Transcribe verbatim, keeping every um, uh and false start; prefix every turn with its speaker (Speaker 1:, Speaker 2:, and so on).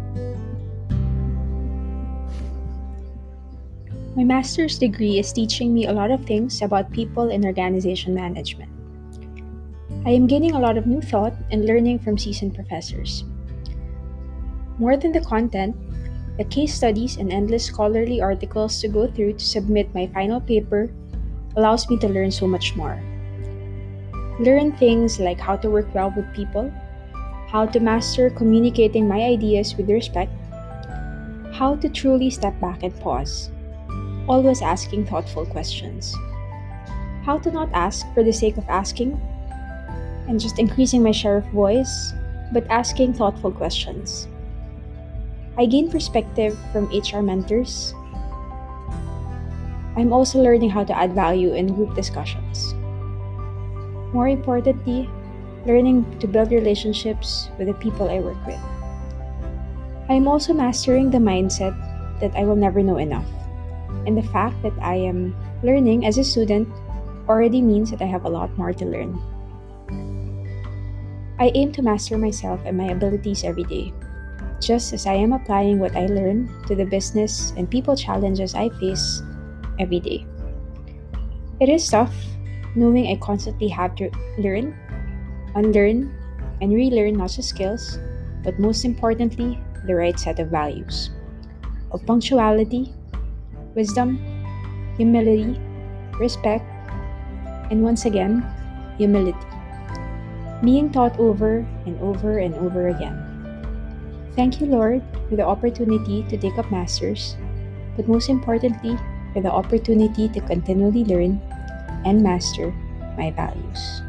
Speaker 1: My master's degree is teaching me a lot of things about people and organization management. I am gaining a lot of new thought and learning from seasoned professors. More than the content, the case studies and endless scholarly articles to go through to submit my final paper allows me to learn so much more. Learn things like how to work well with people, how to master communicating my ideas with respect, how to truly step back and pause, always asking thoughtful questions, how to not ask for the sake of asking and just increasing my share of voice, but asking thoughtful questions. I gain perspective from H R mentors. I'm also learning how to add value in group discussions. More importantly, learning to build relationships with the people I work with. I'm also mastering the mindset that I will never know enough. And the fact that I am learning as a student already means that I have a lot more to learn. I aim to master myself and my abilities every day, just as I am applying what I learn to the business and people challenges I face every day. It is tough knowing I constantly have to learn, unlearn, and relearn not just skills, but most importantly, the right set of values of punctuality, wisdom, humility, respect, and once again, humility. Being taught over and over and over again. Thank you, Lord, for the opportunity to take up masters, but most importantly, for the opportunity to continually learn and master my values.